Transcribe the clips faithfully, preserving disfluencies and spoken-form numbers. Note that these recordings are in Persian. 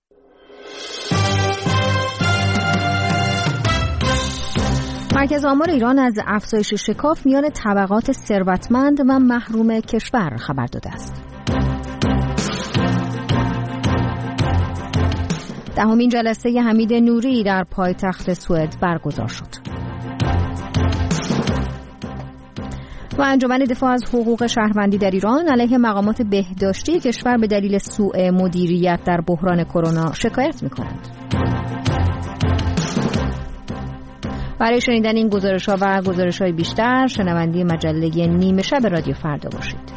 مرکز آمار ایران از افزایش شکاف میان طبقات ثروتمند و محروم کشور خبر داده است. دهمین جلسه حمید نوری در پایتخت سوئد برگزار شد. و انجمن دفاع از حقوق شهروندی در ایران علیه مقامات بهداشتی کشور به دلیل سوء مدیریت در بحران کرونا شکایت می‌کنند. برای شنیدن این گزارش‌ها و گزارش‌های بیشتر شنونده مجله نیمه شب رادیو فردا باشید.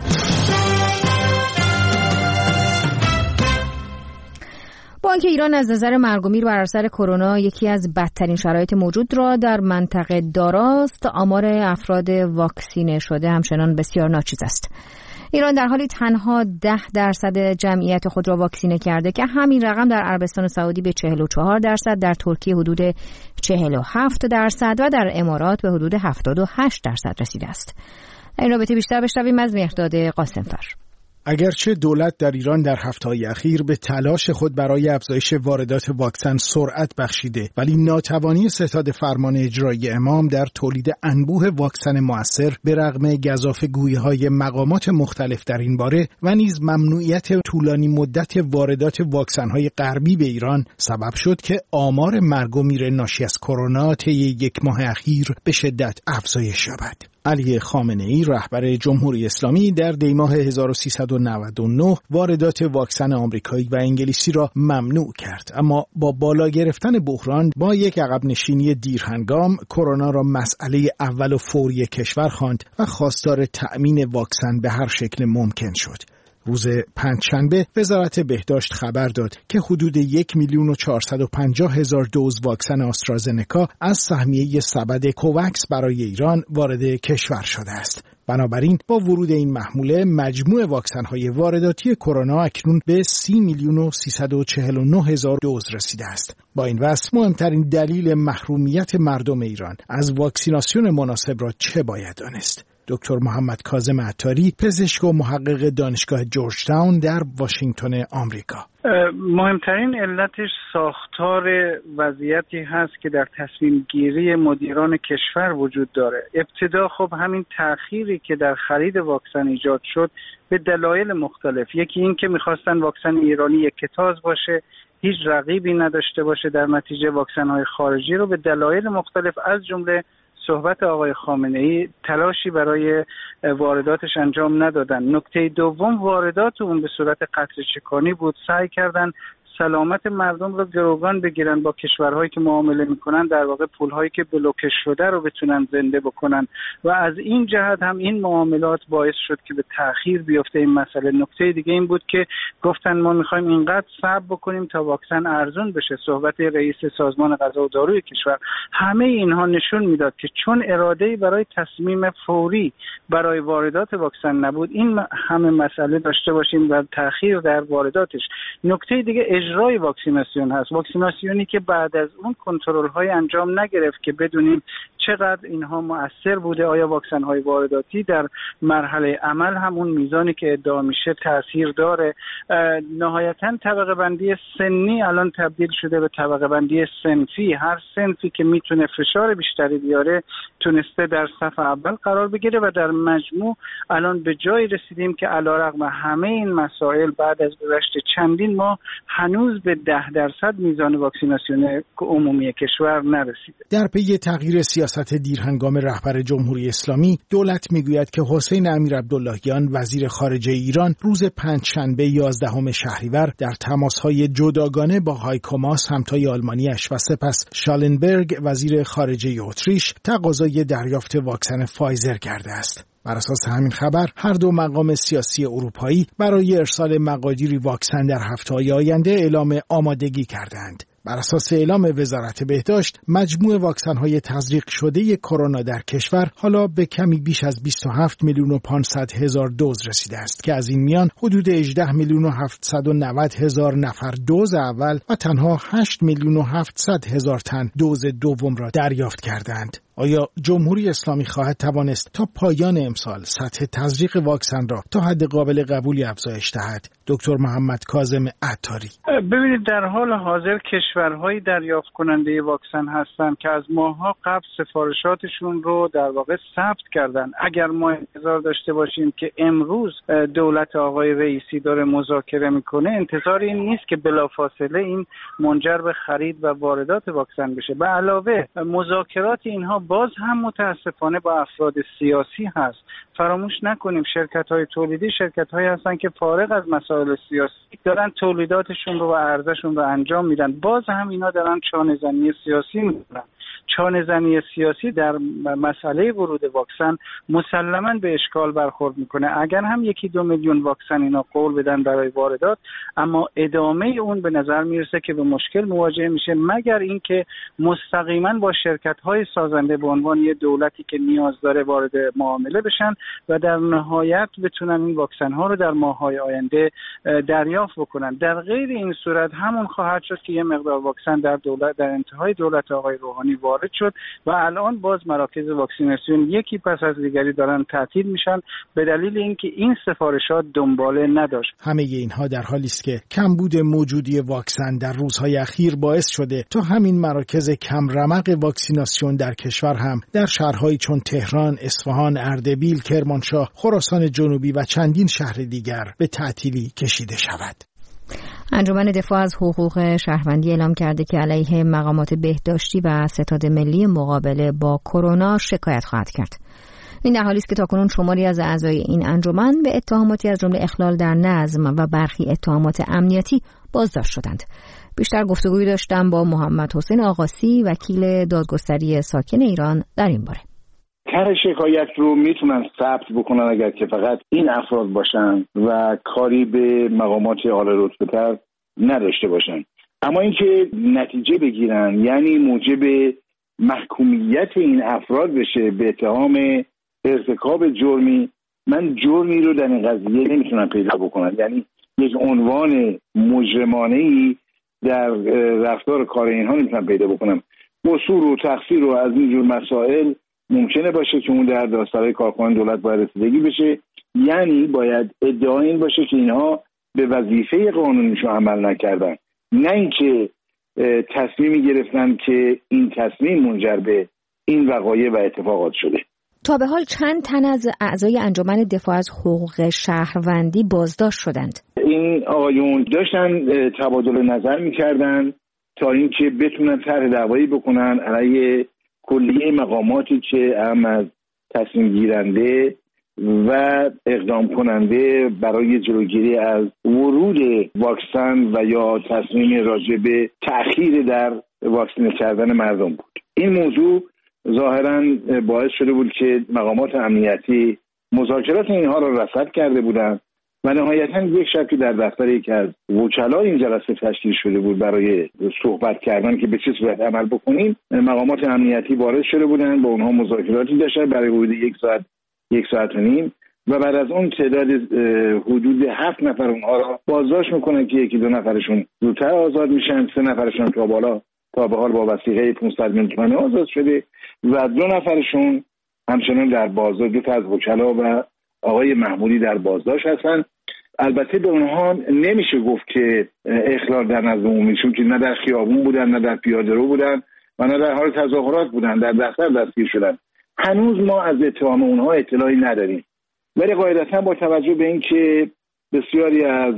بانک ایران از نظر مرگ و میر بر اثر کرونا یکی از بدترین شرایط موجود را در منطقه داراست. آمار افراد واکسینه شده همچنان بسیار ناچیز است. ایران در حالی تنها ده درصد جمعیت خود را واکسینه کرده که همین رقم در عربستان سعودی به چهل و چهار درصد، در ترکیه حدود چهل و هفت درصد و در امارات به حدود هفتاد و هشت درصد رسیده است. در این رابطه بیشتر بشنویم از مهرداد قاسمفر. اگرچه دولت در ایران در هفته‌های اخیر به تلاش خود برای افزایش واردات واکسن سرعت بخشیده، ولی ناتوانی ستاد فرمان اجرایی امام در تولید انبوه واکسن مؤثر به رغم گزافه‌گویی‌های مقامات مختلف در این باره و نیز ممنوعیت طولانی مدت واردات واکسن‌های غربی به ایران سبب شد که آمار مرگ و میر ناشی از کرونا طی یک ماه اخیر به شدت افزایش یابد. علی خامنه‌ای رهبر جمهوری اسلامی در دیماه هزار و سیصد و نود و نه واردات واکسن آمریکایی و انگلیسی را ممنوع کرد، اما با بالا گرفتن بحران با یک عقب نشینی دیرهنگام کرونا را مسئله اول و فوری کشور خواند و خواستار تأمین واکسن به هر شکل ممکن شد. روز پنجشنبه وزارت بهداشت خبر داد که حدود یک میلیون و چهارصد و پنجاه هزار دوز واکسن آسترازنکا از سهمیه سبد کووکس برای ایران وارد کشور شده است. بنابراین با ورود این محموله مجموع واکسن‌های وارداتی کرونا اکنون به سی میلیون و سیصد و چهل و نه هزار دوز رسیده است. با این وضع مهمترین دلیل محرومیت مردم ایران از واکسیناسیون مناسب را چه باید دانست؟ دکتر محمد کاظم عطاری، پزشک و محقق دانشگاه جورج تاون در واشنگتن آمریکا. مهمترین علتش ساختار وضعیتی هست که در تصمیم گیری مدیران کشور وجود داره. ابتدا خب همین تأخیری که در خرید واکسن ایجاد شد به دلایل مختلف. یکی این که میخواستن واکسن ایرانی یکتاز باشه، هیچ رقیبی نداشته باشه، در نتیجه واکسن‌های خارجی رو به دلایل مختلف از جمله صحبت آقای خامنه‌ای تلاشی برای وارداتش انجام ندادن. نکته دوم واردات اون به صورت قطره‌چکانی بود. سعی کردن سلامت مردم رو گروگان بگیرن با کشورهایی که معامله میکنن، در واقع پولهایی که بلوکه شده رو بتونن زنده بکنن و از این جهت هم این معاملات باعث شد که به تأخیر بیفته این مسئله. نکته دیگه این بود که گفتن ما میخوایم اینقدر صبر بکنیم تا واکسن ارزون بشه. صحبت رئیس سازمان غذا و داروی کشور، همه اینها نشون میداد که چون اراده‌ای برای تصمیم فوری برای واردات واکسن نبود، این همه مسئله داشته باشیم و تأخیر در وارداتش. نکته دیگه اجرای واکسیناسیون هست. واکسیناسیونی که بعد از اون کنترل های انجام نگرفت که بدونیم چقدر اینها مؤثر بوده. آیا واکسن های وارداتی در مرحله عمل همون میزانی که ادعا میشه تاثیر داره؟ نهایتا طبقه بندی سنی الان تبدیل شده به طبقه بندی صنفی. هر صنفی که میتونه فشار بیشتری بیاره تونسته در صف اول قرار بگیره و در مجموع الان به جایی رسیدیم که علیرغم همه این مسائل بعد از گذشت چندین ماه هنوز به ده درصد میزان واکسیناسیون عمومی کشور نرسیده. در پی تغییر سیاست دیرهنگام رهبر جمهوری اسلامی، دولت میگوید که حسین امیرعبداللهیان وزیر خارجه ایران روز پنجشنبه یازدهم شهریور در تماس‌های جداگانه با هایکو ماس همتای آلمانیش و سپس شالنبرگ وزیر خارجه اتریش تقاضای دریافت واکسن فایزر کرده است. بر اساس همین خبر هر دو مقام سیاسی اروپایی برای ارسال مقادیری واکسن در هفته‌های آینده اعلام آمادگی کردند. بر اساس اعلام وزارت بهداشت، مجموع واکسن‌های تزریق شده کرونا در کشور حالا به کمی بیش از بیست و هفت میلیون و پانصد هزار دوز رسیده است که از این میان حدود هجده میلیون و هفتصد و نود هزار نفر دوز اول و تنها هشت میلیون و هفتصد هزار تن دوز دوم را دریافت کردند. آیا جمهوری اسلامی خواهد توانست تا پایان امسال سطح تزریق واکسن را تا حد قابل قبولی افزایش دهد؟ دکتر محمد کاظم عطاری: ببینید، در حال حاضر کشورهای دریافت کننده واکسن هستند که از ماه‌ها قبل سفارشاتشون رو در واقع ثبت کردن. اگر ما انتظار داشته باشیم که امروز دولت آقای رئیسی داره مذاکره میکنه، انتظار این نیست که بلافاصله این منجر به خرید و واردات واکسن بشه. به علاوه مذاکرات اینها باز هم متاسفانه با افراد سیاسی هست. فراموش نکنیم شرکت‌های تولیدی شرکت‌هایی هستن که فارغ از مسائل سیاسی دارن تولیداتشون رو و عرضه‌شون رو انجام میدن. باز هم اینا دارن چانه‌زنی سیاسی میکنن. چانه‌زنی سیاسی در مسئله ورود واکسن مسلماً به اشکال برخورد میکنه. اگر هم یکی دو میلیون واکسن اینا قول بدن برای واردات، اما ادامه اون به نظر میرسه که به مشکل مواجه میشه، مگر اینکه مستقیما با شرکت‌های سازنده به عنوان یه دولتی که نیاز داره وارد معامله بشن و در نهایت بتونن این واکسن ها رو در ماه‌های آینده دریافت بکنن. در غیر این صورت همون خواهد شد که یه مقدار واکسن در دولت در انتهای دولت آقای روحانی وارد شد و الان باز مراکز واکسیناسیون یکی پس از دیگری دارن تعطیل میشن به دلیل اینکه این سفارشات دنباله نداشت. همه اینها در حالی است که کمبود موجودی واکسن در روزهای اخیر باعث شده تا همین مراکز کم رمق واکسیناسیون در کشور هم در شهرهایی چون تهران، اصفهان، اردبیل، کرمانشاه، خراسان جنوبی و چندین شهر دیگر به تعطیلی کشیده شود. انجمن دفاع از حقوق شهروندی اعلام کرده که علیه مقامات بهداشتی و ستاد ملی مقابله با کرونا شکایت خواهد کرد. این در حالی است که تاکنون شماری از اعضای این انجمن به اتهاماتی از جمله اخلال در نظم و برخی اتهامات امنیتی بازداشت شدند. بیشتر گفتگوی داشتم با محمد حسین آقاسی، وکیل دادگستری ساکن ایران در این باره. هر شکایت رو میتونن ثبت بکنن اگر که فقط این افراد باشن و کاری به مقامات اعلی رتبه‌تر نداشته باشن. اما اینکه نتیجه بگیرن، یعنی موجب محکومیت این افراد بشه به اتهام ارتکاب جرمی، من جرمی رو در این قضیه نمیتونم پیدا بکنم. یعنی یک عنوان مجرمانه‌ای در رفتار کار اینها نمیتونم پیدا بکنم. قصور و تقصیر و از این جور مسائل ممکنه باشه که اون در داستان‌های کارکنان دولت باید رسیدگی بشه. یعنی باید ادعا این باشه که اینها به وظیفه قانونیشون عمل نکردن، نه اینکه تصمیمی گرفتن که این تصمیم منجر به این وقایع و اتفاقات شده. تا به حال چند تن از اعضای انجمن دفاع از حقوق شهروندی بازداشت شدند؟ این آقایون داشتن تبادل نظر می‌کردن تا اینکه بتونن طرح دعوایی بکنن علیه کلیه مقاماتی که هم از تصمیم گیرنده و اقدام کننده برای جلوگیری از ورود واکسن و یا تصمیم راجع به تأخیر در واکسینه کردن مردم بود. این موضوع ظاهراً باعث شده بود که مقامات امنیتی مذاکرات اینها را رصد کرده بودند و نهایتاً یک شب که در دفتر یکی از وکلای این جلسه تشکیل شده بود برای صحبت کردن که به چه صورت عمل بکنیم، مقامات امنیتی وارد شده بودند، با اونها مذاکراتی داشتن برای حدود یک ساعت یک ساعت و نیم و بعد از اون تعداد حدود هفت نفر اونها را بازداشت میکنن که یکی دو نفرشون زودتر آزاد میشن، سه نفرشون تا بالا تا به حال با وثیقه پانصد میلیون تومانی آزاد شده و دو نفرشون همچنان در بازداشت، دو تا از وکلا و آقای محمودی در بازداشت هستن. البته به اونها نمیشه گفت که اخلال در نظم عمومی، چون که نه در خیابون بودن، نه در پیاده‌رو بودن و نه در حال تظاهرات بودن، در دفتر دستگیر شدن. هنوز ما از اتهام اونها اطلاعی نداریم، ولی قاعدتاً با توجه به اینکه بسیاری از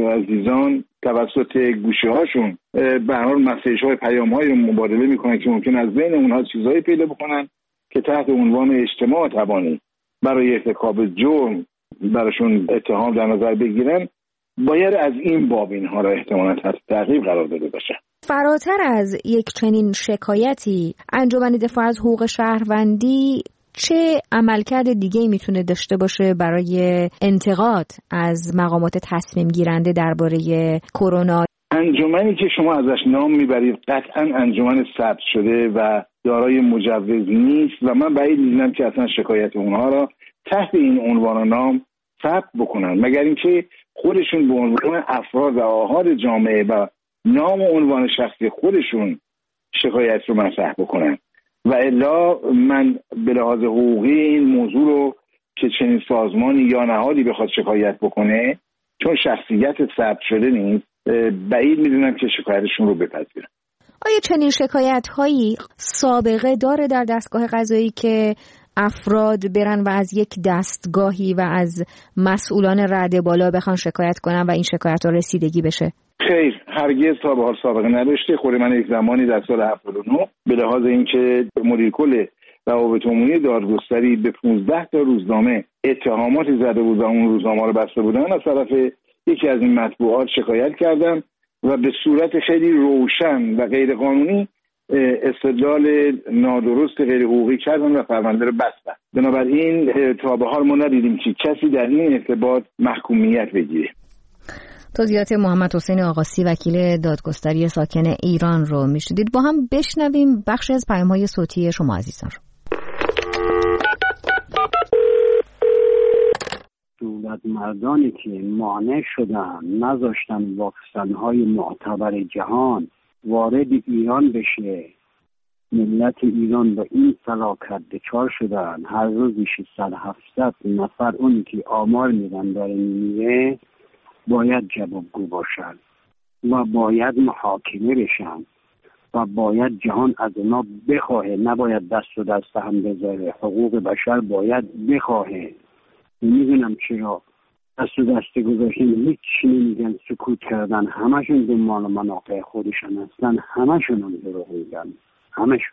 عزیزان توسط گوشه هاشون به هر حال مسیج های پیام های مبادله میکنن که ممکن از بین اونها چیزهایی پیدا بکنن که تحت عنوان اجتماع تبانی برای ارتکاب جرم براشون اتهام در نظر بگیرن، باید از این باب اینها را احتمالاً تحت تعقیب قرار داده باشه. فراتر از یک چنین شکایتی، انجمن دفاع از حقوق شهروندی چه عملکرد دیگه‌ای میتونه داشته باشه برای انتقاد از مقامات تصمیم گیرنده درباره کرونا؟ انجمنی که شما ازش نام میبرید قطعاً انجمن ثبت شده و دارای مجوز نیست و من بعید می‌دونم که اصلا شکایت اونها را تحت این عنوان و نام ثبت بکنن، مگر اینکه خودشون به عنوان افراد و آحاد جامعه و نام و عنوان شخصی خودشون شکایت رو مطرح بکنن. و الا من به لحاظ حقوقی این موضوع رو که چنین سازمانی یا نهادی بخواد شکایت بکنه، چون شخصیت ثبت شده نیست، بعید میدونم که شکایتشون رو بپذیرن. آیا چنین شکایت هایی سابقه داره در دستگاه قضایی که افراد برن و از یک دستگاهی و از مسئولان رده بالا بخوان شکایت کنن و این شکایت ها رسیدگی بشه؟ خیر، هرگز تا به حال سابقه نداشته. خود من یک زمانی در سال هفتاد و نه به لحاظ اینکه مدیر کل روابط عمومی دادگستری به پانزده تا روزنامه اتهاماتی زده بود و اون روزنامه رو بسته بودن، از طرف یکی از این مطبوعات شکایت کردم و به صورت خیلی روشن و غیر قانونی استدلال نادرست غیر حقوقی کردن و پرونده رو بستن. بنابراین تا به حال ما ندیدیم که کسی در این ارتباط محکومیت بگیره. توضیحات محمد حسین آقاسی وکیل دادگستری ساکن ایران رو میشنیدید. با هم بشنویم بخشی از پیام‌های صوتی شما عزیزان رو. دولت مردانی که مانع شدن نذاشتن واکسن‌های معتبر جهان وارد ایران بشه، ملت ایران با این فلاکت دچار شدن. هر روز ششصد هفتصد نفر اونی که آمار میدن داره میمیره باید جوابگو باشن و باید محاکمه بشن و باید جهان از اونا بخواهه، نباید دست و دست هم بذاره. حقوق بشر باید بخواهه. میدونم چرا دست و دست گذاشتن، هیچ نمیگن، سکوت کردن، همشون دنبال منافع خودشون هستن، همشون هم دروغ میگن، همشون.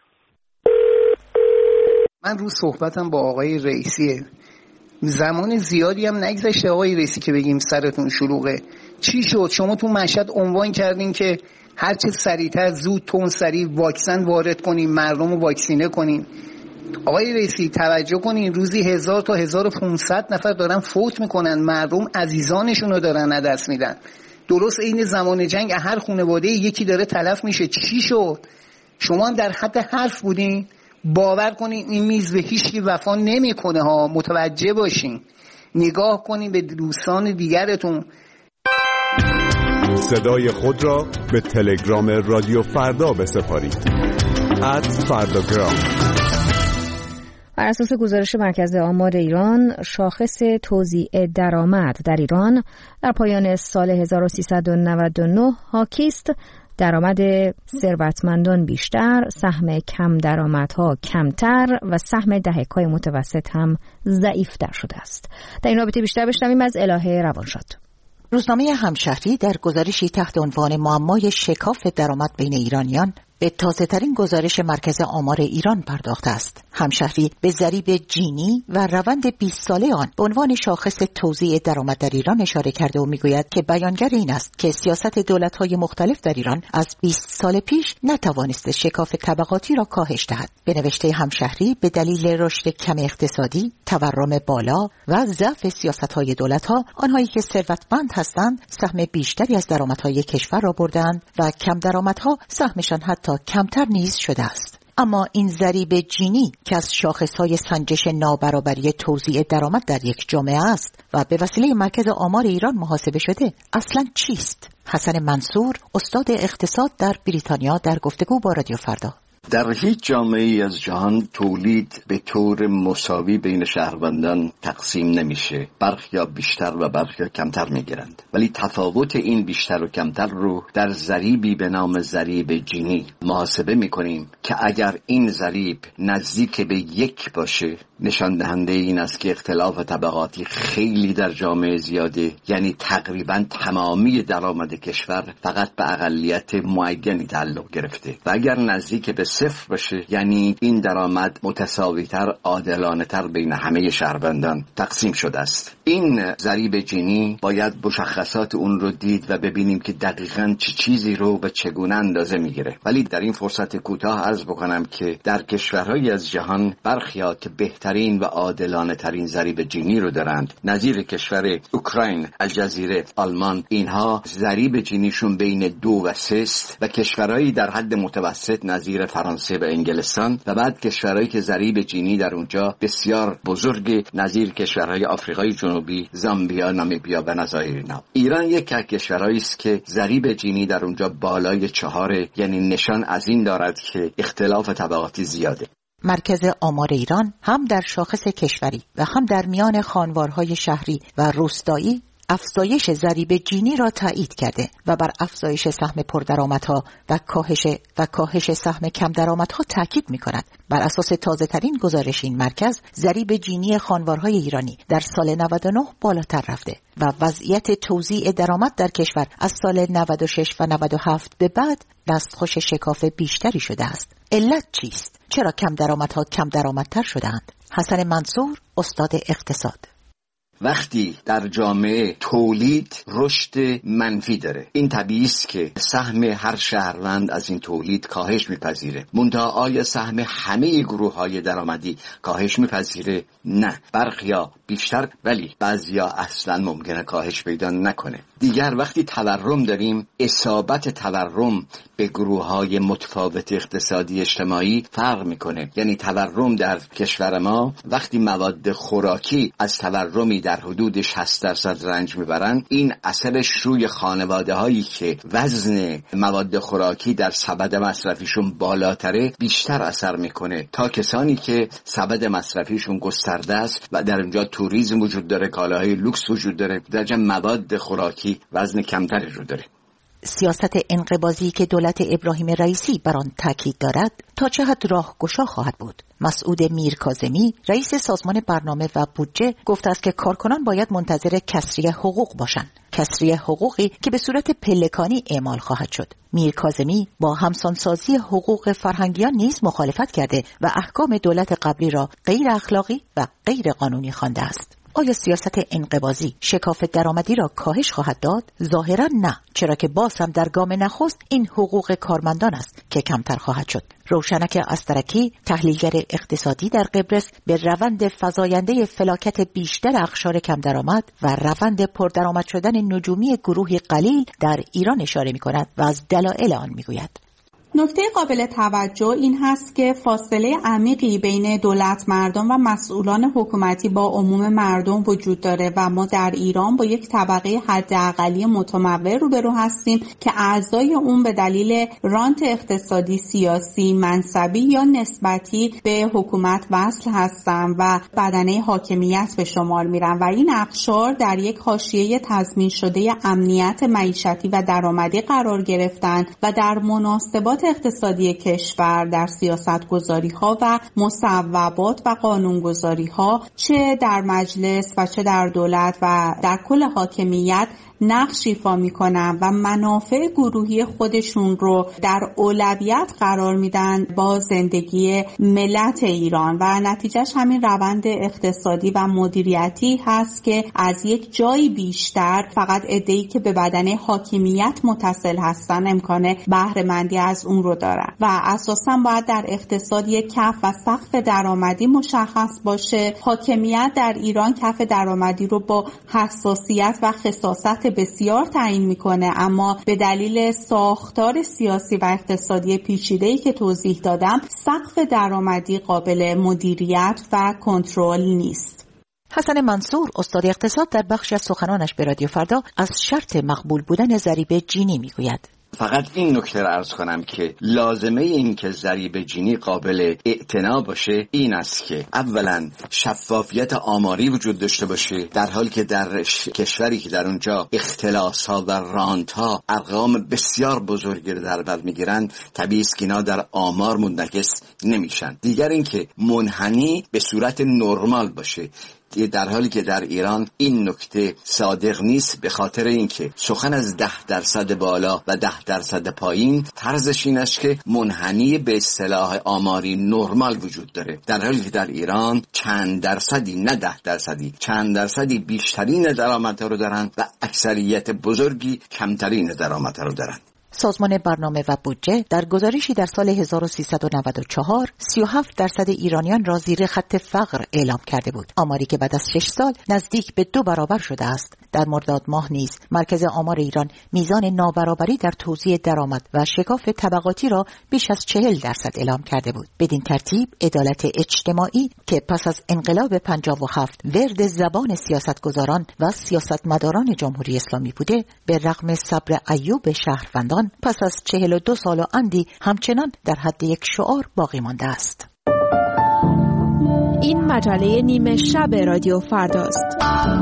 من رو صحبتم با آقای رئیسیه، زمان زیادی هم نگذشته آقای رئیسی که بگیم سرتون شلوغه. چی شد؟ شما تو مشهد عنوان کردین که هر چه سریعتر زود تون سریع واکسن وارد کنیم، مردم رو واکسینه کنیم. آقای رئیسی توجه کنین، روزی هزار تا هزار و پونصد نفر دارن فوت میکنن، مردم عزیزانشون رو دارن از دست میدن. درست این زمان جنگ هر خانواده یکی داره تلف میشه. چی شد؟ شما هم در حد حرف بودین؟ باور کنین این میز به هیچ کی وفا نمیکنه ها. متوجه باشین، نگاه کنین به دوستان دیگرتون. صدای خود را به تلگرام رادیو فردا بسپارید. ات فرداگرام. بر اساس گزارش مرکز آمار ایران، شاخص توزیع درآمد در ایران در پایان سال هزار و سیصد و نود و نه حاکی است درآمد ثروتمندان بیشتر، سهم کم درآمدها کمتر و سهم دهک‌های متوسط هم ضعیف‌تر شده است. در این رابطه بیشتر بشنویم از الهه روانشاد. روزنامه همشهری در گزارشی تحت عنوان معمای شکاف درآمد بین ایرانیان به تازه ترین گزارش مرکز آمار ایران پرداخته است. همشهری به ضریب جینی و روند بیست ساله آن به عنوان شاخص توزیع درآمد در ایران اشاره کرده و میگوید که بیانگر این است که سیاست دولت‌های مختلف در ایران از بیست سال پیش نتوانسته شکاف طبقاتی را کاهش دهد. به نوشته همشهری به دلیل رشد کم اقتصادی، تورم بالا و ضعف سیاست‌های دولت‌ها، آنهایی که ثروتمند هستند سهم بیشتری از درآمدهای کشور را بردند و کم درآمدها سهمشان حتی کمتر نیز شده است. اما این ضریب جینی که از شاخصهای سنجش نابرابری توزیع درآمد در یک جامعه است و به وسیله مرکز آمار ایران محاسبه شده، اصلاً چیست؟ حسن منصور، استاد اقتصاد در بریتانیا، در گفتگو با رادیو فردا. در هیچ جامعه‌ای از جهان تولید به طور مساوی بین شهروندان تقسیم نمیشه. برخیا بیشتر و برخیا کمتر میگیرند، ولی تفاوت این بیشتر و کمتر رو در ضریبی به نام ضریب جینی محاسبه میکنیم که اگر این ضریب نزدیک به یک باشه، نشان دهنده این است که اختلاف طبقاتی خیلی در جامعه زیاده، یعنی تقریبا تمامی درآمد کشور فقط به اقلیت معینی تعلق گرفته. و اگر نزدیک به صفر باشه، یعنی این درآمد متساوی‌تر، عادلانه‌تر بین همه شهروندان تقسیم شده است. این ضریب جینی باید مشخصات اون رو دید و ببینیم که دقیقاً چه چی چیزی رو به چگونه اندازه میگیره. ولی در این فرصت کوتاه عرض بکنم که در کشورهای از جهان برخیا که بهترین و عادلانه ترین ضریب جینی رو دارند، نظیر کشور اوکراین، الجزیره، آلمان، اینها ضریب جینیشون بین دو و سه است و کشورهایی در حد متوسط نظیر فرانسه و انگلستان و بعد کشورهایی که ضریب جینی در اونجا بسیار بزرگ نظیر کشورهای آفریقای جنوبی، زامبیا، نامیبیا و نظایر اینا. ایران یک از کشورهایی است که ضریب جینی در اونجا بالای چهاره، یعنی نشان از این دارد که اختلاف طبقاتی زیاده. مرکز آمار ایران هم در شاخص کشوری و هم در میان خانوارهای شهری و روستایی افزایش ضریب جینی را تایید کرده و بر افزایش سهم پردرآمدها و کاهش و کاهش سهم کم درآمدها تاکید می‌کند. بر اساس تازه‌ترین گزارش این مرکز، ضریب جینی خانوارهای ایرانی در سال نود و نه بالاتر رفته و وضعیت توزیع درآمد در کشور از سال نود و شش و نود و هفت به بعد دستخوش شکاف بیشتری شده است. علت چیست؟ چرا کم درآمدها کم درآمدتر شده‌اند؟ حسن منصور، استاد اقتصاد. وقتی در جامعه تولید رشد منفی داره، این طبیعی است که سهم هر شهروند از این تولید کاهش میپذیره. منتها آیا سهم همه گروه‌های درآمدی کاهش میپذیره؟ نه. برخیا بیشتر، ولی بعضیا اصلا ممکنه کاهش پیدا نکنه. دیگر وقتی تورم داریم، اصابت تورم به گروه‌های متفاوت اقتصادی اجتماعی فرق میکنه. یعنی تورم در کشور ما وقتی مواد خوراکی از تورمی در حدود شصت درصد رنج میبرن، این اثرش روی خانواده هایی که وزن مواد خوراکی در سبد مصرفیشون بالاتره بیشتر اثر میکنه تا کسانی که سبد مصرفیشون گسترده است و در اونجا توریسم وجود داره، کالاهای لوکس وجود داره، در جمع مواد خوراکی وزن کمتری رو داره. سیاست انقباضی که دولت ابراهیم رئیسی بر آن تاکید دارد تا چه حد راهگشا خواهد بود؟ مسعود میرکاظمی، رئیس سازمان برنامه و بودجه، گفته است که کارکنان باید منتظر کسری حقوق باشند. کسری حقوقی که به صورت پلکانی اعمال خواهد شد. میرکاظمی با همسانسازی حقوق فرهنگیان نیز مخالفت کرده و احکام دولت قبلی را غیر اخلاقی و غیر قانونی خوانده است. آیا سیاست انقباضی شکاف درآمدی را کاهش خواهد داد؟ ظاهراً نه، چرا که باز هم در گام نخست این حقوق کارمندان است که کمتر خواهد شد. روشنک استرکی، تحلیلگر اقتصادی در قبرس، به روند فزاینده فلاکت بیشتر اقشار کم درآمد و روند پردرآمد شدن نجومی گروهی قلیل در ایران اشاره می‌کند و از دلایل آن می‌گوید. نکته قابل توجه این هست که فاصله عمیقی بین دولت مردم و مسئولان حکومتی با عموم مردم وجود داره و ما در ایران با یک طبقه حداقلی متمول روبرو هستیم که اعضای اون به دلیل رانت اقتصادی، سیاسی، منصبی یا نسبتی به حکومت وصل هستن و بدنه حاکمیت به شمار میرن و این اقشار در یک حاشیه تضمین شده امنیت معیشتی و درآمدی قرار گرفتن و در مناسبات اقتصادی کشور، در سیاست‌گذاری‌ها و مصوبات و قانون‌گذاری‌ها، چه در مجلس و چه در دولت و در کل حاکمیت نقش ایفا میکنن و منافع گروهی خودشون رو در اولویت قرار میدن با زندگی ملت ایران و نتیجهش همین روند اقتصادی و مدیریتی هست که از یک جایی بیشتر فقط عده‌ای که به بدنه حاکمیت متصل هستن امکان بهره مندی از اون رو دارن و اساساً باید در اقتصاد یک کف و سقف درآمدی مشخص باشه. حاکمیت در ایران کف درآمدی رو با حساسیت و خصاصت بسیار تعیین میکنه، اما به دلیل ساختار سیاسی و اقتصادی پیچیده‌ای که توضیح دادم سقف درآمدی قابل مدیریت و کنترل نیست. حسن منصور، استاد اقتصاد، در بخشی از سخنانش به رادیو فردا از شرط مقبول بودن ضریب جینی میگوید. فقط این نکته را عرض کنم که لازمه این که ضریب جینی قابل اعتنا باشه این است که اولا شفافیت آماری وجود داشته باشه، در حالی که در کشوری که در اونجا اختلاس ها و رانت ها ارقام بسیار بزرگی رو در بر میگیرن، طبیعی است که اینا در آمار منعکس نمیشن. دیگر این که منحنی به صورت نرمال باشه، در حالی که در ایران این نکته صادق نیست، به خاطر اینکه سخن از ده درصد بالا و ده درصد پایین طرزش این است که منحنی به اصطلاح آماری نرمال وجود داره، در حالی که در ایران چند درصدی، نه ده درصدی، چند درصدی بیشترین درآمدها رو دارن و اکثریت بزرگی کمترین درآمدها رو دارن. سازمان برنامه و بودجه در گزارشی در سال هزار و سیصد و نود و چهار سی و هفت درصد ایرانیان را زیر خط فقر اعلام کرده بود، آماری که بعد از شش سال نزدیک به دو برابر شده است. در مرداد ماه نیز مرکز آمار ایران میزان نابرابری در توزیع درآمد و شکاف طبقاتی را بیش از چهل درصد اعلام کرده بود. بدین ترتیب عدالت اجتماعی که پس از انقلاب پنجاه و هفت ورد زبان سیاستگزاران و سیاستمداران جمهوری اسلامی بوده، به رغم صبر ایوب شهروندان پس از چهل و دو سال و اندی همچنان در حد یک شعار باقی مانده است. این مجله نیمه شب رادیو فرداست.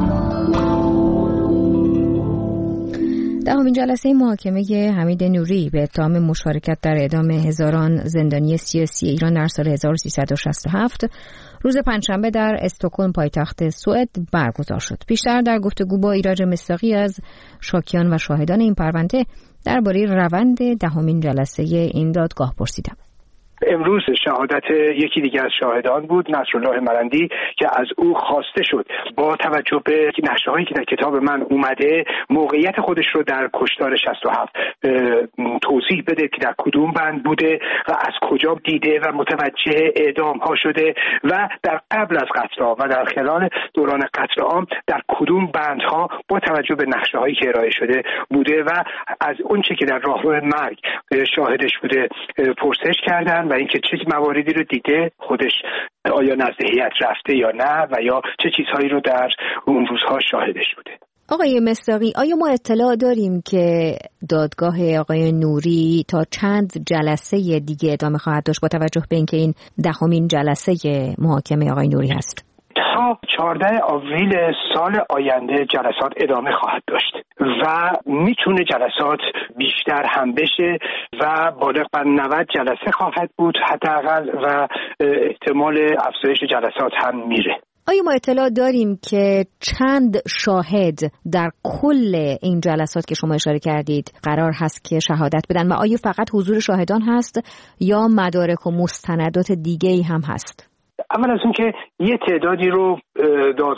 دهمین جلسه محاکمه حمید نوری به اتهام مشارکت در اعدام هزاران زندانی سیاسی ایران در سال هزار و سیصد و شصت و هفت روز پنجشنبه در استکهلم پایتخت سوئد برگزار شد. بیشتر در گفتگو با ایرج مصداقی از شاکیان و شاهدان این پرونده درباره روند دهمین جلسه این دادگاه پرسیدم. امروز شهادت یکی دیگر از شاهدان بود، نصرالله مرندی، که از او خواسته شد با توجه به نقشه‌هایی که در کتاب من اومده موقعیت خودش رو در کشتار شصت و هفت توضیح بده که در کدوم بند بوده و از کجا دیده و متوجه اعدام ها شده و در قبل از قتل عام و در خلال دوران قتل عام در کدوم بندها با توجه به نقشه‌هایی که ارائه شده بوده و از اون چه که در راهرو مرگ شاهدش بوده پرسش کردن و اینکه چه مواردی رو دیده، خودش آیا نزد هیئت رفته یا نه و یا چه چیزهایی رو در اون روزها شاهدش بوده. آقای مصداقی، آیا ما اطلاع داریم که دادگاه آقای نوری تا چند جلسه دیگه ادامه خواهد داشت با توجه به اینکه این دهمین جلسه محاکمه آقای نوری هست؟ تا چهاردهم آوریل سال آینده جلسات ادامه خواهد داشت و میتونه جلسات بیشتر هم بشه و بالغ بر نود جلسه خواهد بود حداقل و احتمال افزایش جلسات هم میره. آیا ما اطلاع داریم که چند شاهد در کل این جلسات که شما اشاره کردید قرار هست که شهادت بدن و آیا فقط حضور شاهدان هست یا مدارک و مستندات دیگه‌ای هم هست؟ اول از اون که یه تعدادی رو داد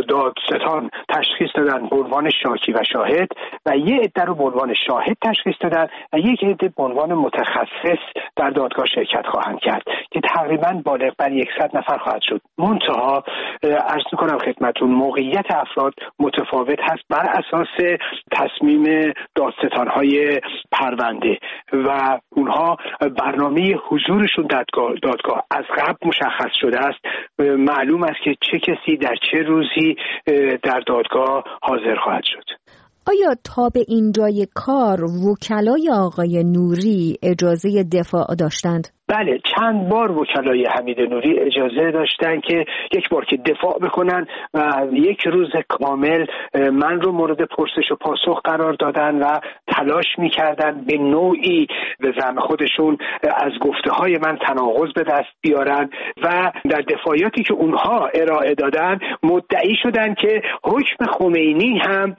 دادستان تشخیص دادن به عنوان شاکی و شاهد و یه عده رو به عنوان شاهد تشخیص دادن و یک عده به عنوان متخصص در دادگاه شرکت خواهند کرد که تقریبا بالغ بر صد نفر خواهد شد. منتها عرض می‌کنم خدمتتون موقعیت افراد متفاوت هست بر اساس تصمیم دادستان‌های پرونده و اونها برنامه حضورشون دادگاه دادگاه از قبل مشخص شده است. معلوم است که چه کسی در چه روزی در دادگاه حاضر خواهد شد. آیا تا به اینجای کار وکلای آقای نوری اجازه دفاع داشتند؟ بله، چند بار وکلای حمید نوری اجازه داشتن که یک بار که دفاع بکنن و یک روز کامل من رو مورد پرسش و پاسخ قرار دادن و تلاش میکردن به نوعی به زعم خودشون از گفته های من تناقض به دست بیارن و در دفاعیاتی که اونها ارائه دادن مدعی شدن که حکم خمینی هم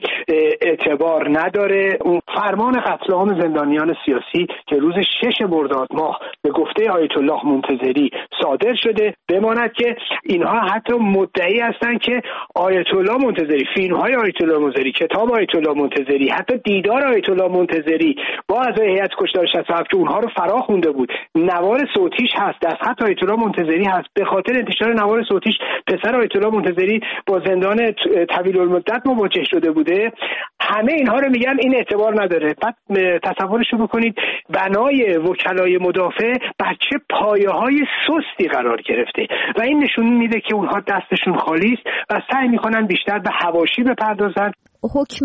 اعتبار نداره. اون فرمان قتل عام زندانیان سیاسی که روز شش مرداد ماه به گفته آیت الله منتظری صادر شده بماند که اینها حتی مدعی هستند که آیت الله منتظری، فیلم‌های آیت الله منتظری، کتاب آیت الله منتظری، حتی دیدار آیت الله منتظری با اعضای هیئت کشتار شصت و هفت که اونها رو فرا خونده بود، نوار صوتیش هست، دستخط آیت الله منتظری هست. به خاطر انتشار نوار صوتیش پسر آیت الله منتظری با زندان طویل المدت مواجه شده بوده. همه اینها رو میگن این اعتبار نداره. بعد تصورش بکنید بنای وکلای مدافع بر چه پایه‌های سستی قرار گرفته و این نشون میده که اونها دستشون خالی است و سعی میکنن بیشتر به حواشی بپردازن. حکم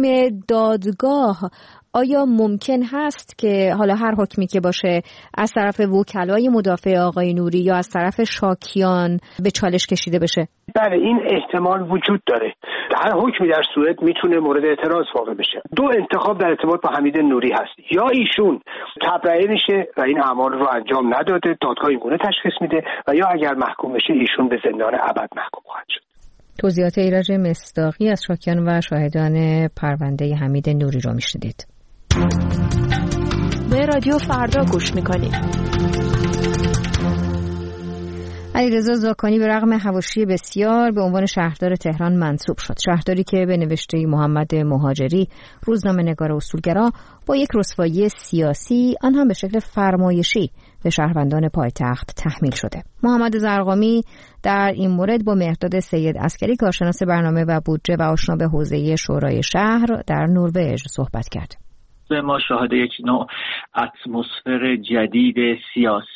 دادگاه آیا ممکن هست که حالا هر حکمی که باشه از طرف وکلای مدافع آقای نوری یا از طرف شاکیان به چالش کشیده بشه؟ بله، این احتمال وجود داره. هر حکمی در سوئد میتونه مورد اعتراض واقع بشه. دو انتخاب در ارتباط با حمید نوری هست: یا ایشون تبرئه میشه و این اعمال رو انجام نداده، دادگاه اینگونه تشخیص میده، و یا اگر محکوم بشه ایشون به زندان ابد محکوم خواهد شد. توضیحات ایرج مصداقی از شاکیان و شاهدان پرونده حمید نوری رو میشنیدید. به رادیو فردا گوش میکنید. علیرضا زاکانی به رغم حواشی بسیار به عنوان شهردار تهران منصوب شد. شهرداری که به نوشته محمد مهاجری، روزنامه‌نگار اصولگرا، با یک رسوایی سیاسی آن هم به شکل فرمایشی به شهروندان پایتخت تحمیل شده. محمد زرقامی در این مورد با مهرداد سید عسکری، کارشناس برنامه و بودجه و آشنا به حوزه شورای شهر در نروژ صحبت کرد. ما شاهد یک نوع اتمسفر جدید سیاسی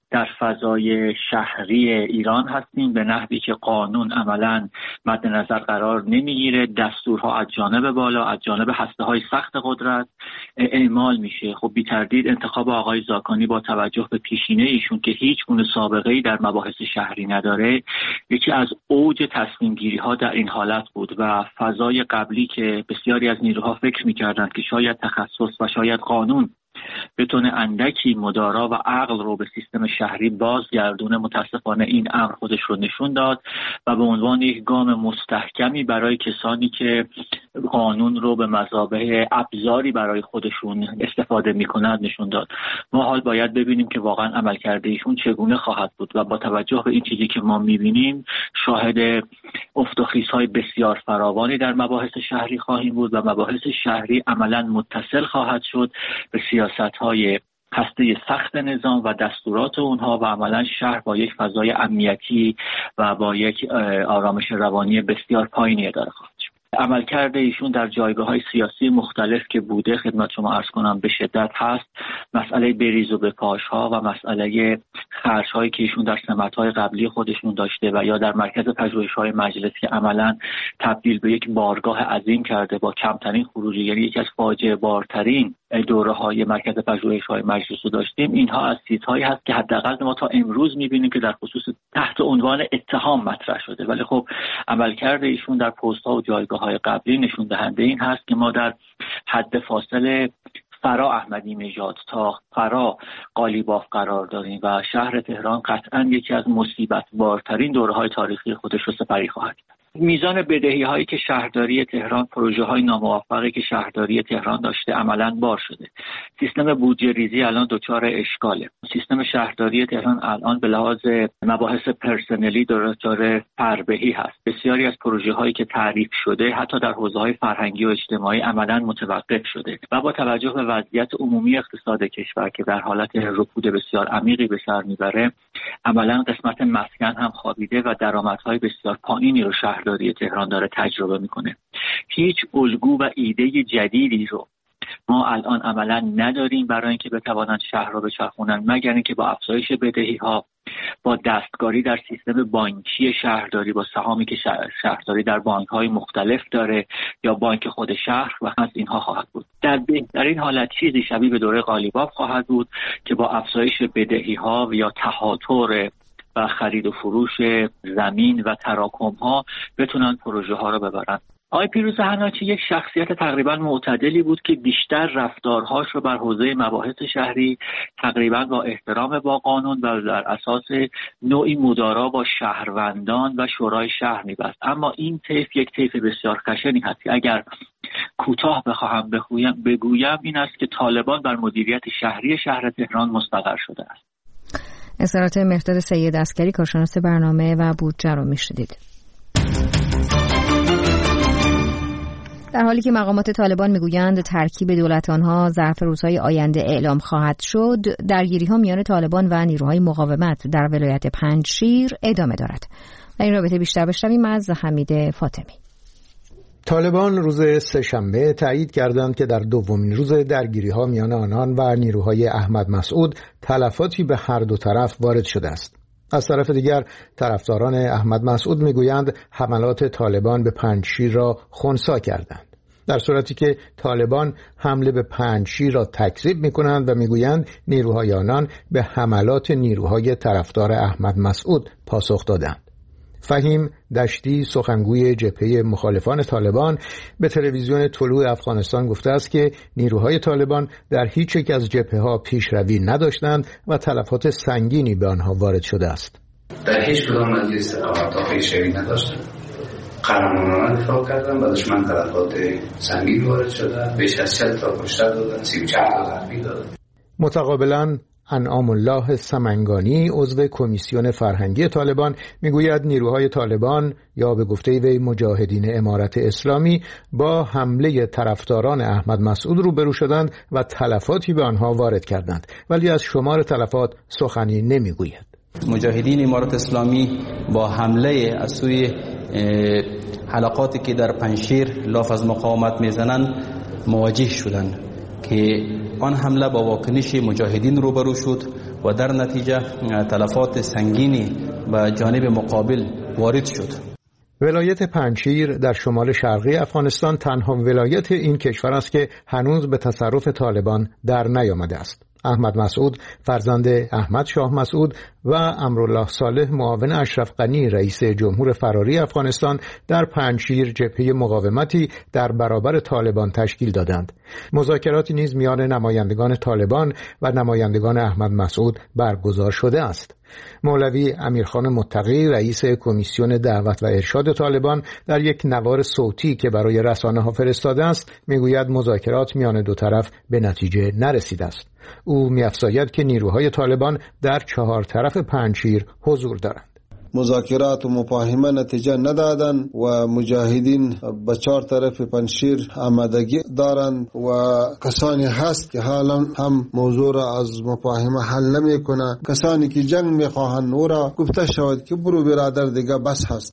در فضای شهری ایران هستیم به نحوی که قانون عملاً مد نظر قرار نمیگیره، دستورها از جانب بالا از جانب هسته‌های سخت قدرت اعمال میشه. خب بی تردید انتخاب آقای زاکانی با توجه به پیشینه ایشون که هیچ گونه سابقه‌ای در مباحث شهری نداره، یکی از اوج تصمیم گیری ها در این حالت بود و فضای قبلی که بسیاری از نیروها فکر می‌کردند که شاید تخصص و شاید قانون بتونه اندکی مدارا و عقل رو به سیستم شهری بازگردونه، متاسفانه این امر خودش رو نشون داد و به عنوان یک گام مستحکمی برای کسانی که قانون رو به مثابه ابزاری برای خودشون استفاده میکنند نشون داد. ما حال باید ببینیم که واقعا عملکرد ایشون چگونه خواهد بود و با توجه به این چیزی که ما میبینیم شاهد افت و خیزهای بسیار فراوانی در مباحث شهری خواهیم بود و مباحث شهری عملا متصل خواهد شد به سیاست‌های هسته سخت نظام و دستورات اونها و عملا شهر با یک فضای امنیتی و با یک آرامش روانی بسیار پایینی اداره خواهد شد. عملکرد ایشون در جایگاه‌های سیاسی مختلف که بوده خدمت شما عرض کنم به شدت هست. مسئله بریز و بپاش‌ها و مسئله خرج‌هایی که ایشون در سمت‌های قبلی خودشون داشته و یا در مرکز پژوهش‌های مجلس که عملاً تبدیل به یک بارگاه عظیم کرده با کمترین خروجی، یعنی یکی از فاجعه بارترین دوره‌های مرکز پژوهش‌های مجلس رو داشتیم. اینها از چیزهایی هست که حداقل ما تا امروز می‌بینیم که در خصوص تحت عنوان اتهام مطرح شده، ولی خب عملکرد ایشون در پست‌ها و جایگاه‌های قبلی نشون دهنده این هست که ما در حد فاصله فرا احمدی نژاد تا فرا قالیباف قرار داریم و شهر تهران قطعاً یکی از مصیبت بارترین دوره‌های تاریخی خودش رو سپری خواهد کرد. میزان بدهی هایی که شهرداری تهران، پروژه های ناموفقی که شهرداری تهران داشته عملاً بار شده. سیستم بودجه ریزی الان دچار اشکاله. سیستم شهرداری تهران الان به لحاظ مباحث پرسنلی دچار فربهی هست. بسیاری از پروژه هایی که تعریف شده حتی در حوزه های فرهنگی و اجتماعی عملاً متوقف شده و با توجه به وضعیت عمومی اقتصاد کشور که در حالت رکود بسیار عمیقی به سر میبره، عملاً قسمت مسکن هم خوابیده و درآمدهای بسیار پایینی رو شهرداری تهران داره تجربه میکنه. هیچ الگو و ایده جدیدی رو ما الان عملا نداریم برای اینکه بتوانند شهر رو بچرخونن، مگر اینکه با افزایش بدهی ها، با دستکاری در سیستم بانکی شهرداری، با سهامی که شهرداری در بانک های مختلف داره یا بانک خود شهر و از اینها خواهد بود. در بهترین حالت چیزی شبیه به دوره قالیباف خواهد بود که با افزایش بدهی ها یا تهاتر و خرید و فروش زمین و تراکم ها بتونن پروژه ها رو ببرن. آقای پیروز حناچی یک شخصیت تقریبا معتدلی بود که بیشتر رفتارهاش رو بر حوزه مباحث شهری تقریبا با احترام با قانون و در اساس نوعی مدارا با شهروندان و شورای شهر می‌بست. اما این طیف یک طیف بسیار خشنی هست که اگر کوتاه بخواهم بگویم بگویم این است که طالبان بر مدیریت شهری شهر تهران مستقر شده است. اظهارات مهرداد سید عسکری کارشناس برنامه و بودجه رو میشنیدید. در حالی که مقامات طالبان میگویند ترکیب دولت آنها ظرف روزهای آینده اعلام خواهد شد، درگیری‌ها میان طالبان و نیروهای مقاومت در ولایت پنجشیر ادامه دارد. در این رابطه بیشتر بشنویم از حمید فاطمی. طالبان روز سه‌شنبه تایید کردند که در دومین روز درگیری‌ها میان آنان و نیروهای احمد مسعود تلفاتی به هر دو طرف وارد شده است. از طرف دیگر طرفداران احمد مسعود میگویند حملات طالبان به پنجشیر را خنثی کردند، در صورتی که طالبان حمله به پنجشیر را تکذیب میکنند و میگویند نیروهای آنان به حملات نیروهای طرفدار احمد مسعود پاسخ دادند. فهیم دشتی سخنگوی جبهه مخالفان طالبان به تلویزیون طلوع افغانستان گفته است که نیروهای طالبان در هیچ یک از جبهه‌ها پیشروی نداشتند و تلفات سنگینی به آنها وارد شده است. در هیچ کدام از این استقامت‌ها پیشروی نداشتند. قهرمانانه دفاع کردند و دشمن تلفات سنگین وارد شده، بیش از چهل تا کشته دادند، سی و چهار تا زخمی دادند. متقابلاً انعام الله سمنگانی عضو کمیسیون فرهنگی طالبان میگوید نیروهای طالبان یا به گفته وی مجاهدین امارت اسلامی با حمله طرفداران احمد مسعود روبرو شدند و تلفاتی به آنها وارد کردند، ولی از شمار تلفات سخنی نمیگوید. مجاهدین امارت اسلامی با حمله از سوی حلقاتی که در پنجشیر لاف از مقاومت میزنند مواجه شدند که آن حمله با واکنش مجاهدین روبرو شد و در نتیجه تلفات سنگینی به جانب مقابل وارد شد. ولایت پنجشیر در شمال شرقی افغانستان تنها ولایت این کشور است که هنوز به تصرف طالبان در نیامده است. احمد مسعود فرزند احمد شاه مسعود و امرالله صالح معاون اشرف غنی رئیس جمهور فراری افغانستان در پنجشیر جبهه مقاومتی در برابر طالبان تشکیل دادند. مذاکراتی نیز میان نمایندگان طالبان و نمایندگان احمد مسعود برگزار شده است. مولوی امیرخان متقی رئیس کمیسیون دعوت و ارشاد طالبان در یک نوار صوتی که برای رسانه ها فرستاده است میگوید مذاکرات میان دو طرف به نتیجه نرسیده است. او می‌افزاید که نیروهای طالبان در چهار طرف پنجشیر حضور دارند. مذاکرات و مفاهمه نتیجه ندادند و مجاهدین به چهار طرف پنجشیر آمادگی دارند و کسانی هست که حالا هم موضوع را از مفاهمه حل نمی کنند. کسانی که جنگ می خواهند او را گفته شود که برو برادر دیگه بس هست.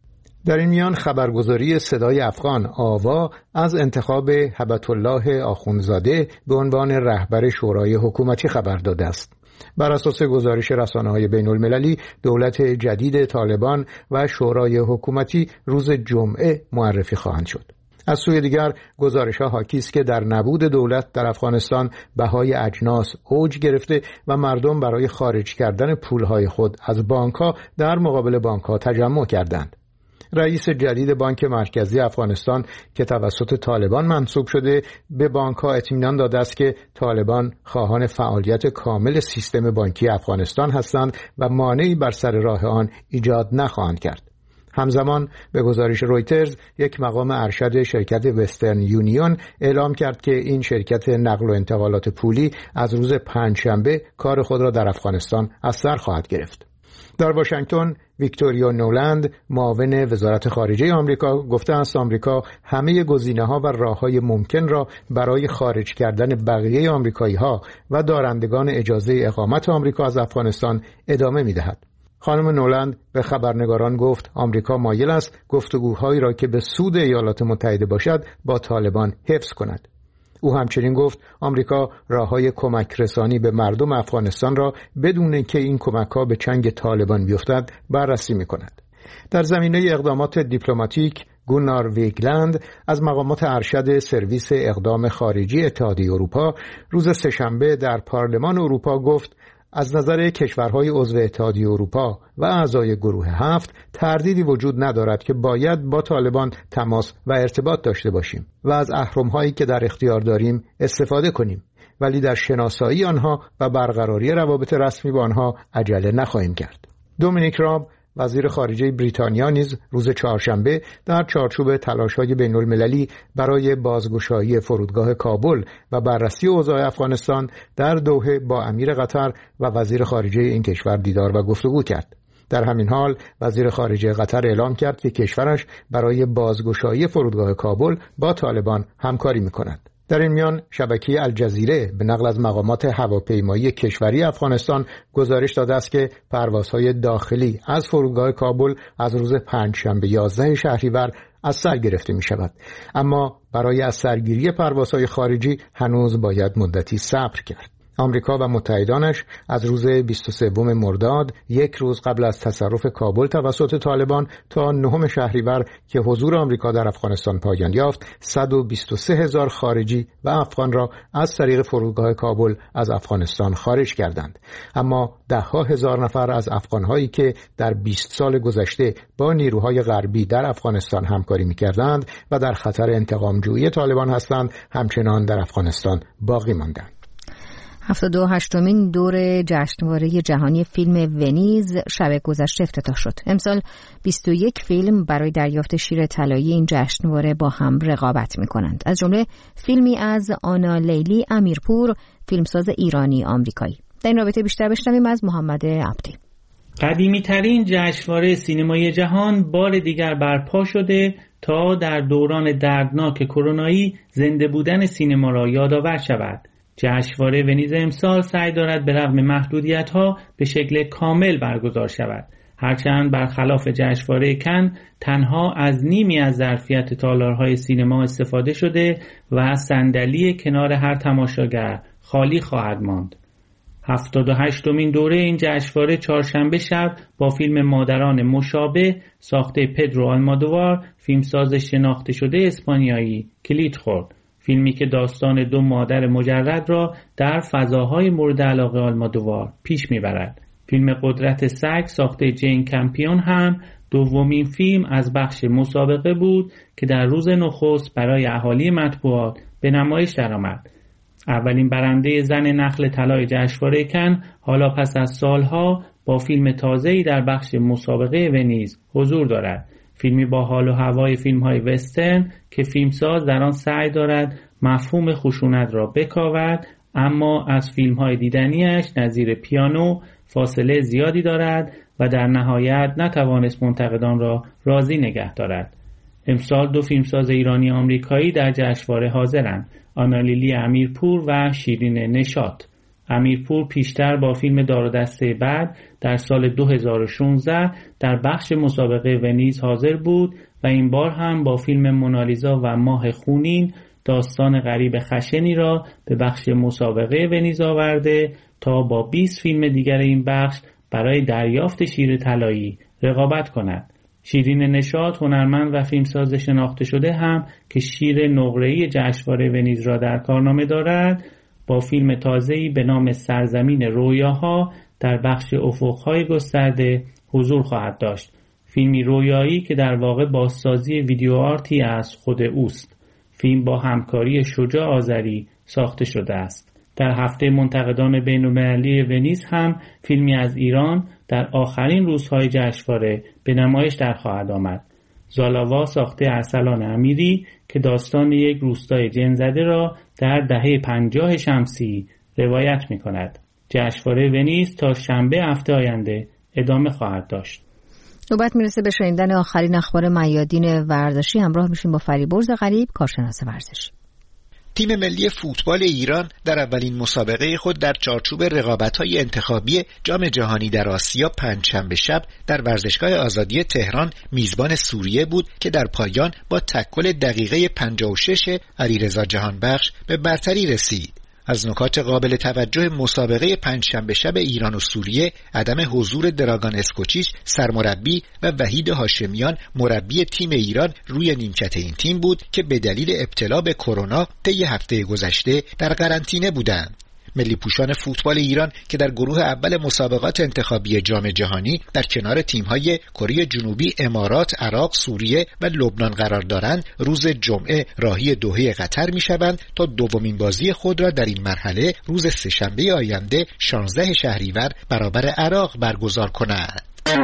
در این میان خبرگزاری صدای افغان آوا از انتخاب هبت الله آخوندزاده به عنوان رهبر شورای حکومتی خبر داده است. بر اساس گزارش رسانه‌های بین‌المللی دولت جدید طالبان و شورای حکومتی روز جمعه معرفی خواهند شد. از سوی دیگر گزارش‌ها حاکی است که در نبود دولت در افغانستان بهای اجناس اوج گرفته و مردم برای خارج کردن پولهای خود از بانک‌ها در مقابل بانک‌ها تجمع کردند. رئیس جدید بانک مرکزی افغانستان که توسط طالبان منصوب شده به بانک‌ها اطمینان داده است که طالبان خواهان فعالیت کامل سیستم بانکی افغانستان هستند و مانعی بر سر راه آن ایجاد نخواهند کرد. همزمان به گزارش رویترز یک مقام ارشد شرکت وسترن یونیون اعلام کرد که این شرکت نقل و انتقالات پولی از روز پنجشنبه کار خود را در افغانستان از سر خواهد گرفت. در واشنگتن ویکتوریا نولند معاون وزارت خارجه آمریکا گفته است آمریکا همه گزینه‌ها و راه‌های ممکن را برای خارج کردن بقیه آمریکایی‌ها و دارندگان اجازه اقامت آمریکا از افغانستان ادامه می‌دهد. خانم نولند به خبرنگاران گفت آمریکا مایل است گفتگوهایی را که به سود ایالات متحده باشد با طالبان حفظ کند. او همچنین گفت آمریکا راه‌های کمک رسانی به مردم افغانستان را بدون اینکه این کمک‌ها به چنگ طالبان بیفتد بررسی می‌کند. در زمینه اقدامات دیپلماتیک گونار ویگلند از مقامات ارشد سرویس اقدام خارجی اتحادیه اروپا روز سه‌شنبه در پارلمان اروپا گفت از نظر کشورهای عضو اتحادیه اروپا و اعضای گروه هفت تردیدی وجود ندارد که باید با طالبان تماس و ارتباط داشته باشیم و از اهرم‌هایی که در اختیار داریم استفاده کنیم، ولی در شناسایی آنها و برقراری روابط رسمی با آنها عجله نخواهیم کرد. دومینیک راب وزیر خارجه بریتانیا نیز روز چهارشنبه در چارچوب تلاش‌های بین‌المللی برای بازگشایی فرودگاه کابل و بررسی اوضاع افغانستان در دوحه با امیر قطر و وزیر خارجه این کشور دیدار و گفتگو کرد. در همین حال وزیر خارجه قطر اعلام کرد که کشورش برای بازگشایی فرودگاه کابل با طالبان همکاری می‌کند. در این میان شبکه الجزیره به نقل از مقامات هواپیمایی کشوری افغانستان گزارش داده است که پروازهای داخلی از فرودگاه کابل از روز پنجشنبه یازده شهریور از سر گرفته می شود، اما برای از سرگیری پروازهای خارجی هنوز باید مدتی صبر کرد. آمریکا و متحدانش از روز بیست و سوم مرداد یک روز قبل از تصرف کابل توسط طالبان تا نهم شهریور که حضور آمریکا در افغانستان پایان یافت صد و بیست و سه هزار خارجی و افغان را از طریق فرودگاه کابل از افغانستان خارج کردند، اما ده ها هزار نفر از افغانهایی که در بیست سال گذشته با نیروهای غربی در افغانستان همکاری می‌کردند و در خطر انتقام‌جویی طالبان هستند همچنان در افغانستان باقی ماندند. هفتاد و هشتمین دور جشنواره جهانی فیلم ونیز شب گذشته افتتاح شد. امسال بیست و یک فیلم برای دریافت شیر طلایی این جشنواره با هم رقابت می‌کنند. از جمله فیلمی از آنا لیلی امیرپور، فیلمساز ایرانی آمریکایی. در این رابطه بیشتر بشنویم از محمد عبدی. قدیمی‌ترین جشنواره سینمایی جهان بار دیگر برپا شده تا در دوران دردناک کرونایی زنده بودن سینما را یادآور شود. جشنواره ونیز امسال سعی دارد به رغم محدودیت‌ها به شکل کامل برگزار شود. هرچند برخلاف جشنواره کن تنها از نیمی از ظرفیت تالارهای سینما استفاده شده و صندلی کنار هر تماشاگر خالی خواهد ماند. هفتاد و هشتمین دوره این جشنواره چهارشنبه شب با فیلم مادران مشابه ساخته پدرو آلمادوار، فیلمساز شناخته شده اسپانیایی، کلید خورد. فیلمی که داستان دو مادر مجرد را در فضاهای مورد علاقه آلمادوار پیش میبرد. فیلم قدرت سگ ساخته جین کمپیون هم دومین فیلم از بخش مسابقه بود که در روز نخست برای اهالی مطبوعات به نمایش درآمد. اولین برنده زن نخل طلای جشنواره کن حالا پس از سالها با فیلم تازه‌ای در بخش مسابقه ونیز حضور دارد. فیلمی با حال و هوای فیلم‌های وسترن که فیلمساز در آن سعی دارد مفهوم خشونت را بکاود، اما از فیلم‌های دیدنیش نظیر پیانو فاصله زیادی دارد و در نهایت نتوانست منتقدان را راضی نگه دارد. امسال دو فیلمساز ایرانی آمریکایی در جشنواره حاضرند: آنالیلی امیرپور و شیرین نشاط. امیرپور پیشتر با فیلم دار و دسته بعد در سال دو هزار و شانزده در بخش مسابقه ونیز حاضر بود و این بار هم با فیلم مونالیزا و ماه خونین داستان غریب خشنی را به بخش مسابقه ونیز آورده تا با بیست فیلم دیگر این بخش برای دریافت شیر طلایی رقابت کند. شیرین نشاط هنرمند و فیلمساز شناخته شده هم که شیر نقره‌ای جشنواره ونیز را در کارنامه دارد با فیلم تازه‌ای به نام سرزمین رویاها در بخش افق‌های گسترده حضور خواهد داشت. فیلمی رویایی که در واقع بازسازی ویدیو آرتی از خود اوست. فیلم با همکاری شجاع آذری ساخته شده است. در هفته منتقدان بین‌المللی ونیز هم فیلمی از ایران در آخرین روزهای جشنواره به نمایش در خواهد آمد. زالاوا ساخته ارسلان امیری که داستان یک روستای جن‌زده را در دهه پنجاه شمسی روایت می کند. جشنواره ونیز تا شنبه هفته آینده ادامه خواهد داشت. نوبت میرسه به شنیدن آخرین اخبار میادین ورزشی. همراه میشیم با فریبرز غریب، کارشناس ورزشی. تیم ملی فوتبال ایران در اولین مسابقه خود در چارچوب رقابت‌های انتخابی جام جهانی در آسیا پنجشنبه شب در ورزشگاه آزادی تهران میزبان سوریه بود که در پایان با تکل دقیقه پنجاه و شش علیرضا جهانبخش به برتری رسید. از نکات قابل توجه مسابقه پنجشنبه شب ایران و سوریه عدم حضور دراگان اسکوچیچ سرمربی و وحید هاشمیان مربی تیم ایران روی نیمکت این تیم بود که به دلیل ابتلا به کرونا طی هفته گذشته در قرنطینه بودند. ملی پوشان فوتبال ایران که در گروه اول مسابقات انتخابی جام جهانی در کنار تیم‌های کره جنوبی، امارات، عراق، سوریه و لبنان قرار دارند، روز جمعه راهی دوحه قطر می‌شوند تا دومین بازی خود را در این مرحله روز سه‌شنبه آینده شانزده شهریور برابر عراق برگزار کنند.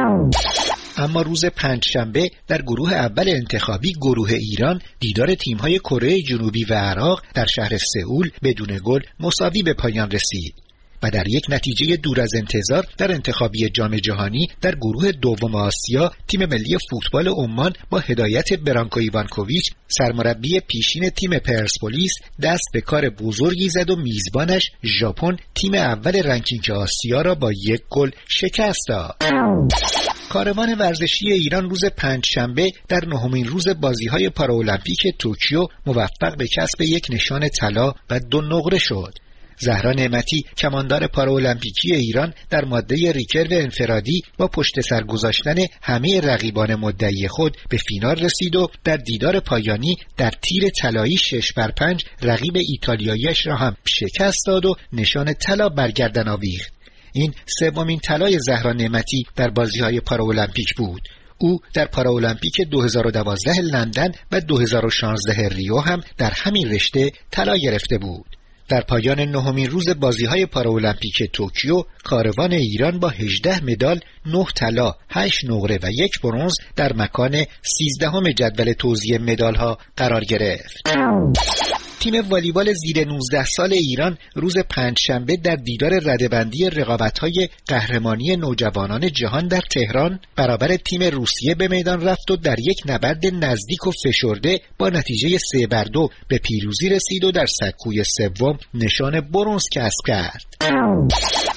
اما روز پنجشنبه در گروه اول انتخابی گروه ایران دیدار تیم‌های کره جنوبی و عراق در شهر سئول بدون گل مساوی به پایان رسید و در یک نتیجه دور از انتظار در انتخابی جام جهانی در گروه دوم آسیا تیم ملی فوتبال عمان با هدایت برانکو ایوانکوویچ سرمربی پیشین تیم پرسپولیس دست به کار بزرگی زد و میزبانش ژاپن تیم اول رنکینگ آسیا را با یک گل شکست داد. کاروان ورزشی ایران روز پنجشنبه در نهمین روز بازی‌های پارالمپیک توکیو موفق به کسب یک نشان طلا و دو نقره شد. زهرا نعمتی کماندار پارالمپیکی ایران در ماده ریکرو انفرادی با پشت سر گذاشتن همه رقیبان مدعی خود به فینال رسید و در دیدار پایانی در تیر طلایی شش بر پنج رقیب ایتالیاییش را هم شکست داد و نشان طلا بر گردن آویخت. این سومین طلای زهرا نعمتی در بازی‌های پارالمپیک بود. او در پارالمپیک دو هزار و دوازده لندن و دو هزار و شانزده ریو هم در همین رشته طلا گرفته بود. در پایان نهمین روز بازی‌های پارالمپیک توکیو، کاروان ایران با هجده مدال، نه طلا، هشت نقره و یک برنز در مکان سیزدهم جدول توزیع مدال‌ها قرار گرفت. تیم والیبال زیر نوزده سال ایران روز پنجشنبه در دیدار رده‌بندی رقابت‌های قهرمانی نوجوانان جهان در تهران برابر تیم روسیه به میدان رفت و در یک نبرد نزدیک و فشرده با نتیجه سه بر دو به پیروزی رسید و در سکوی سوم نشان برنز کسب کرد.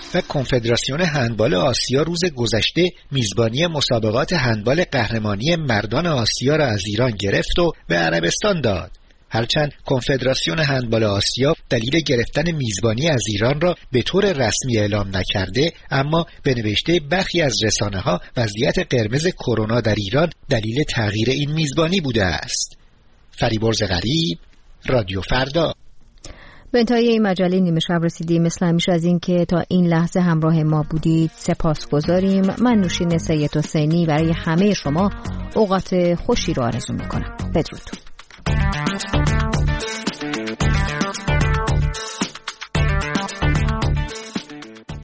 و کنفدراسیون هندبال آسیا روز گذشته میزبانی مسابقات هندبال قهرمانی مردان آسیا را از ایران گرفت و به عربستان داد. هرچند کنفدراسیون هندبال آسیا دلیل گرفتن میزبانی از ایران را به طور رسمی اعلام نکرده، اما به نوشته برخی از رسانه‌ها وضعیت قرمز کرونا در ایران دلیل تغییر این میزبانی بوده است. فریبرز غریب، رادیو فردا. به انتهای این مجله نیمه شب رسیدیم. مثل همیشه از این که تا این لحظه همراه ما بودید سپاسگزاریم. من نوشین سید حسینی برای همه شما اوقات خوشی رو آرزو میکنم. بدرود.